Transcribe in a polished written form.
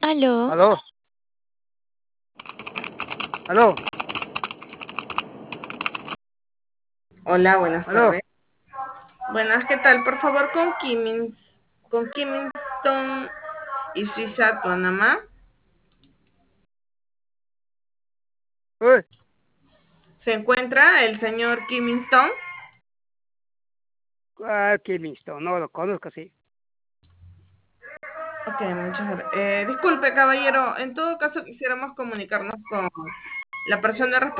Aló, Aló, aló, Hola, buenas aló. tardes. Buenas, ¿qué tal? Por favor, con Kingston y Suiza Tonama. Uy, ¿Se encuentra el señor Kingston? qué listo, no lo conozco, sí. Ok, muchas gracias. Disculpe, caballero. En todo caso, quisiéramos comunicarnos con la persona responsable